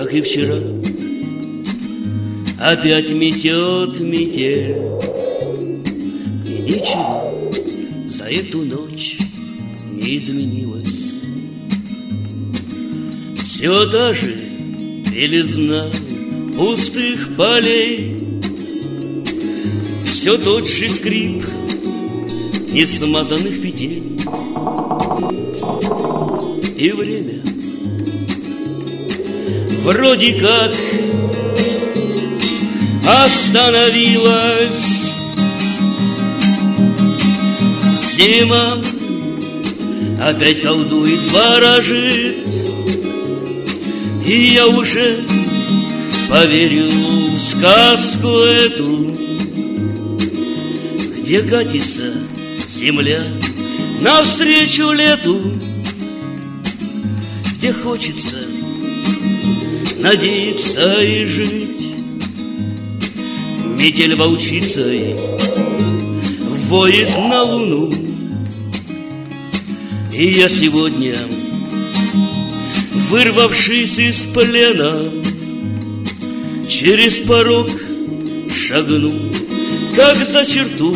как и вчера. Опять метет метель, и ничего за эту ночь не изменилось. Все та же белизна пустых полей, все тот же скрип несмазанных петель. И время вроде как остановилась. Зима опять колдует, ворожит, и я уже поверил в сказку эту, где катится земля навстречу лету, где хочется надеяться и жить. Метель волчицей воет на луну, и я сегодня, вырвавшись из плена, через порог шагну, как за черту.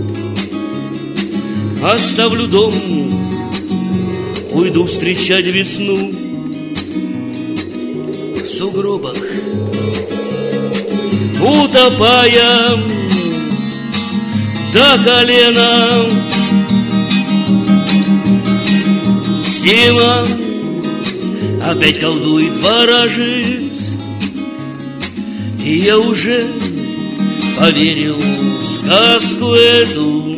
Оставлю дом, уйду встречать весну. В сугробах утопая до колена, зима опять колдует, ворожит, и я уже поверил в сказку эту,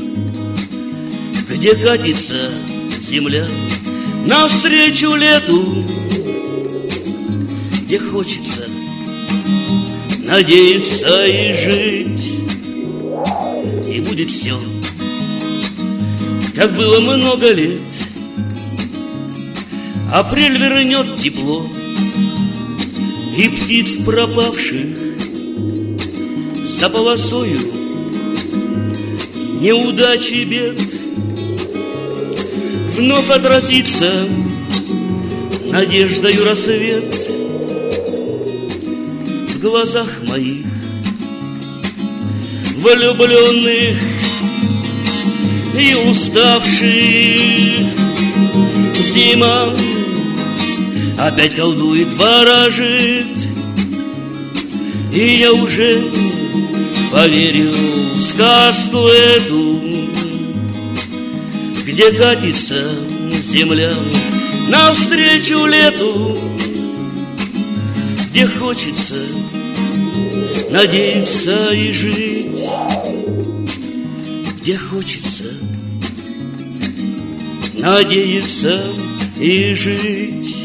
где катится земля навстречу лету, где хочется надеяться и жить. И будет все, как было много лет. Апрель вернет тепло и птиц пропавших за полосою неудачи и бед. Вновь отразится надеждою рассвет в глазах моих влюбленных и уставших. Зима опять колдует, ворожит, и я уже поверил в сказку эту, где катится земля навстречу лету, где хочется надеяться и жить, где хочется надеяться и жить.